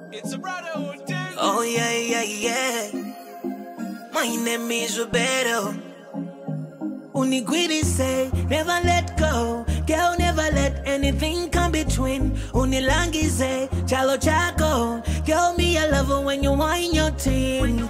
It's a brotherhood thing. Oh yeah, yeah, yeah. My name is Roberto. Unigwidi say, never let go. Girl, never let anything come between. Unilangi say, chalo chako. Girl, me a lover when you wine your team.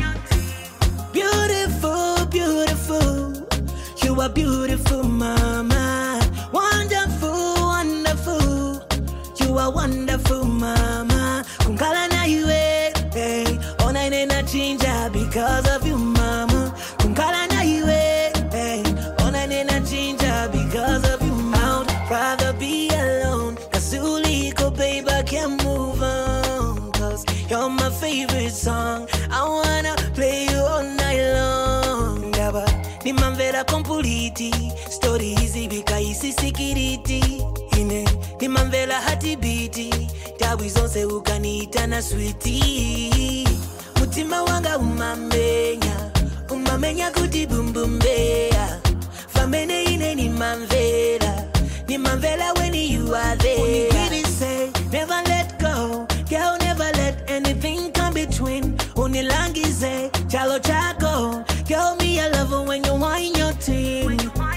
Beautiful, beautiful. You are beautiful, mama. Wonderful, wonderful. You are wonderful, mama. Kunkala na iwe, hey. Ona inena chinja because of you, mama. Kunkala na iwe, hey. Ona inena chinja because of you, mama. I'd rather be alone. Kasuliko, babe, I can't move on. Cause you're my favorite song. I wanna play you all night long. Daba, ni manvera kompuliti. Story easy bika isi sikiriti. Ine, ni manvela hati biti. Tabu zonse ukaniita na sweetie. Mutima wanga umamenya. Umamenya kuti bumbumbea. Famene ine ni manvela. Ni manvela when you are there. Unigwidi say, never let go. Girl, never let anything come between. Unilangi say, chalo chako. Girl, me a lover when you wine your team.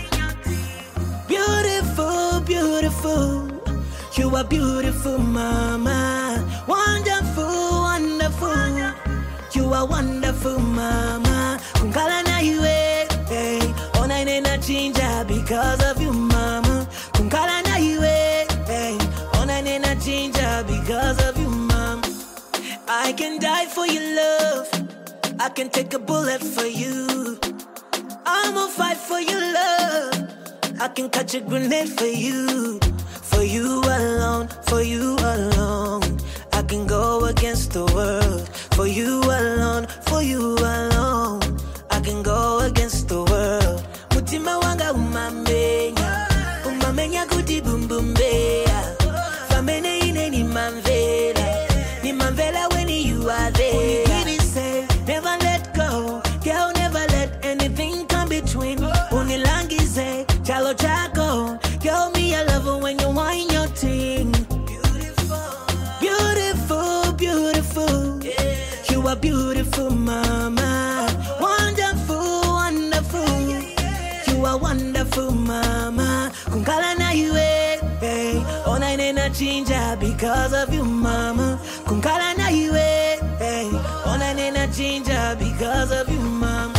Beautiful, beautiful. You are beautiful, mama. Wonderful, wonderful. You are wonderful, mama. Kunkala na iwe, hey. Ona inena chinja because of you, mama. Kunkala na iwe, hey. Ona inena chinja because of you, mama. I can die for your love. I can take a bullet for you. I'ma fight for your love. I can catch a grenade for you. For you alone, for you alone. I can go against the world. For you alone, for you alone. I can go against the world. Mutima wanga umamenya. Umamenya kuti bumbumbea. Famene ine ni manvela. Ni manvela when you are there. Unigwidi say, never let go. Girl, never let anything come between. Unilangi say, chalo chako. Girl, me a lover when you wine your ting. Beautiful, beautiful. Yeah. You are beautiful, mama. Wonderful, wonderful. You are wonderful, mama. Kunkala na iwe, hey. Ona inena chinja because of you, mama. Kunkala na iwe, hey. Ona inena chinja because of you, mama.